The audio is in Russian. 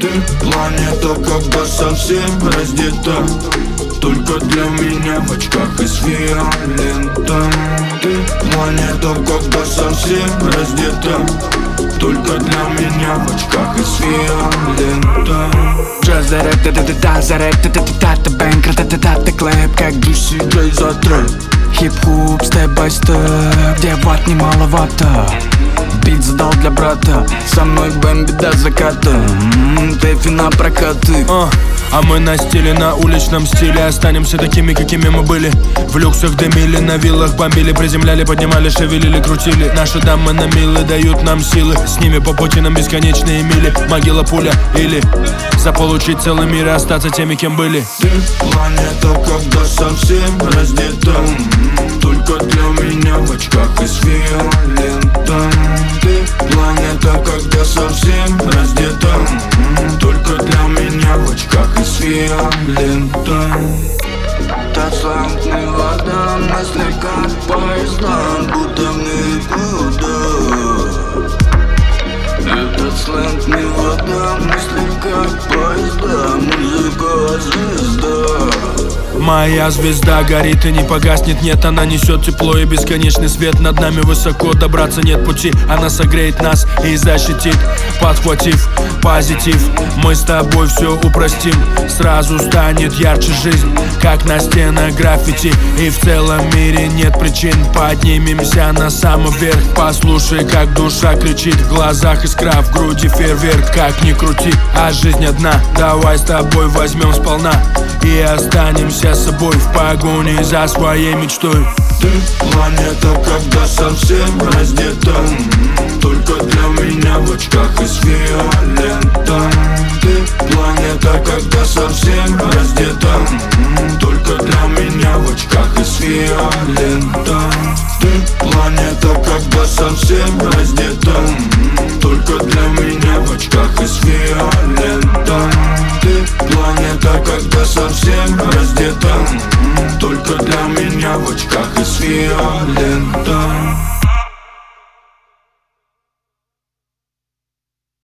Ты планета, когда совсем раздета, только для меня в очках из фиолета. Ты планета, когда совсем раздета, только для меня в очках из фиолета. Джаз заряд, та-та-та-та, заряд, та-та-та-та, бэнк, та-та-та-та, клэп, как Джуси Джей за трэп. Хип-хоп, степ-бай-степ, где ват немало вата. Бит задал для брата, со мной бэмби до заката. Тэфи на прокаты. А мы на стиле, на уличном стиле останемся такими, какими мы были. В люксах дымили, на виллах бомбили, приземляли, поднимали, шевелили, крутили. Наши дамы на милы дают нам силы, с ними по пути нам бесконечные мили. Могила, пуля или заполучить целый мир и остаться теми, кем были. Ты планета, когда совсем раздета, только для меня в очках из фиолета. Ты планета, когда совсем раздета, только для меня в очках из фиолета. Таслантный вода, мысли как поезда, будто в никуда. Этот сленг не вода, мысли как поезда, музыка звезда. Моя звезда горит и не погаснет, нет, она несет тепло и бесконечный свет. Над нами высоко, добраться нет пути, она согреет нас и защитит. Подхватив позитив, мы с тобой все упростим. Сразу станет ярче жизнь, как на стенах граффити. И в целом мире нет причин, поднимемся на самый верх. Послушай, как душа кричит, в глазах искра, в груди фейерверк. Как ни крути, а жизнь одна, давай с тобой возьмем сполна и останемся собой в погоне за своей мечтой. Ты планета, когда совсем раздета, только для меня в очках из фиолета. Ты планета, когда совсем раздета, только для меня в очках из фиолета. Ты планета, когда совсем раздета, только для меня в очках из фиолета. Ты планета, когда совсем раздета, только для меня в очках из фиолета.